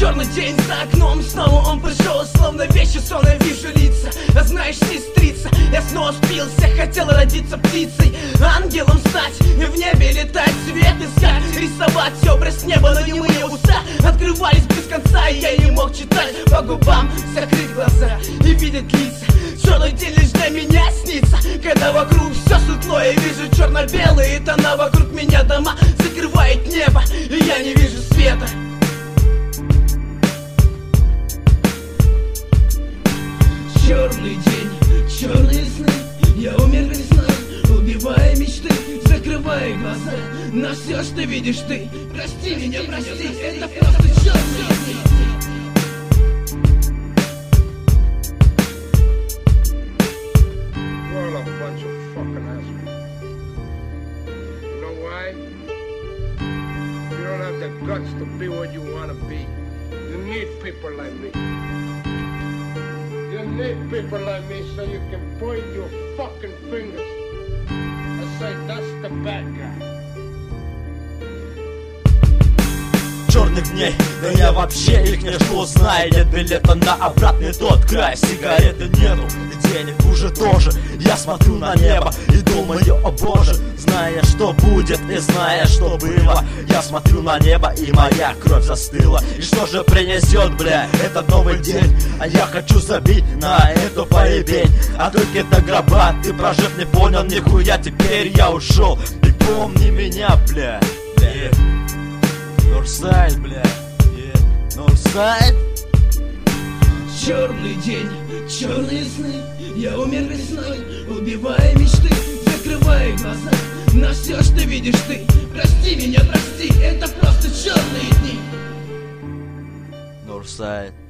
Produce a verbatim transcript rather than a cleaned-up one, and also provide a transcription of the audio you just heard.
Черный день за окном, снова он пришел, словно вещи сон, я вижу лица. А знаешь, сестрица, я снова спился, хотел родиться птицей, ангелом стать и в небе летать, свет искать, рисовать образ неба, но не мои уста открывались без конца, и я не мог читать по губам, закрыть глаза и видеть лица. Черный день лишь для меня снится, когда вокруг все светло, я вижу черно-белые тона, вокруг меня дома закрывает небо, и я не вижу света. Черный день, черные сны, я умер весной, убивая мечты, закрывая глаза на все, что видишь ты. Прости меня, прости, это просто черные дни. You're a bunch of fucking assholes. You know why? You don't have the guts to be what you want to be. You need people like me. You need people like me so you can point your fucking fingers and say that's the bad guy. Черных дней, да я вообще их не жду, зная, нет билета на обратный тот край. Сигареты нету, и денег уже тоже. Я смотрю на небо и думаю, о боже, зная, что будет и зная, что было. Я смотрю на небо, и моя кровь застыла. И что же принесет, бля, этот новый день? А я хочу забить на эту поебень. А только до гроба ты, прожив, не понял нихуя. Теперь я ушел, и помни меня, бля, бля. Норсайд, бля, yeah. Норсайд. Черный день, черные сны, я умер весной, убивая мечты, закрывая глаза на все, что видишь ты. Прости меня, прости, это просто черные дни. Норсайд.